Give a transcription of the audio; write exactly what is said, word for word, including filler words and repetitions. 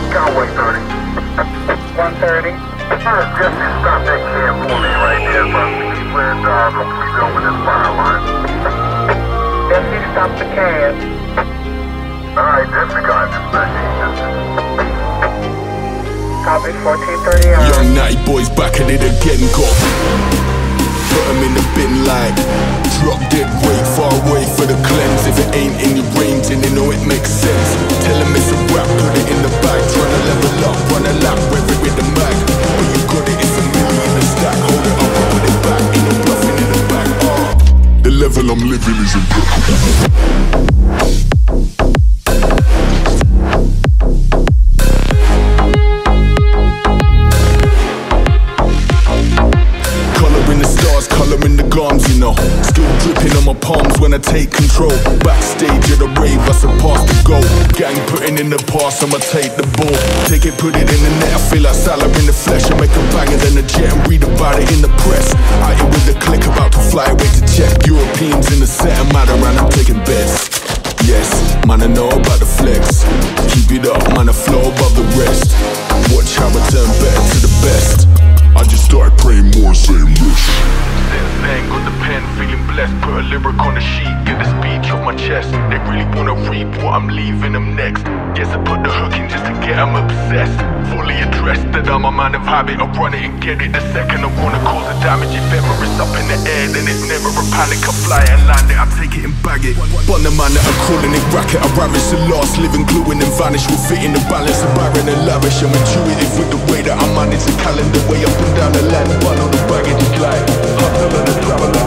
Conway thirty. one thirty. Uh, Jesse, stop that cab for me right there, bro. Keep playing dog completely over this fire line. Jesse, stop the cab. Alright, disregard this message. Copy fourteen thirty on. Young Natty boys back at it again, got put 'em in the bin like drop dead weight, far away for the cleanse. If it ain't in your range and you know it makes sense, tell 'em it's a rap, put it in the bag. Tryna level up, run a lap, rev it with the mag. When you got it, it's a million in the stack. Hold it up and put it back, ain't no bluffing in the back. uh, The level I'm living is impeccable. You know, still dripping on my palms when I take control. Backstage at the rave, I surpass the goal. Gang putting in the pass, I'ma take the ball. Take it, put it in the net, I feel like Salah in the flesh. I make a banger than a jet and read about it in the press. Out here with the click, about to fly away to check. Europeans in the set, I'm mad around, I'm taking bets. Yes, man, I know about the flex. Keep it up, man, I flow above the rest. Watch how I turn better to the best. I just started praying more, saying wish. Bang got the pen, feeling blessed. Put a lyric on the sheet, get the speech off my chest. They really wanna read what I'm leaving them next. Guess I put the hook in just to get them obsessed. Fully addressed that I'm a man of habit. I run it and get it the second I wanna cause the damage. If ever it's up in the air, then it's never a panic. I fly it and land it, I take it and bag it. Bun the man that I'm calling it racket. I ravage the lost, living gluing and vanish. Will fit in the balance of barren and lavish. I'm intuitive with the way that I manage the calendar. Way up and down the land, one on the baggage is like hustle and a traveler.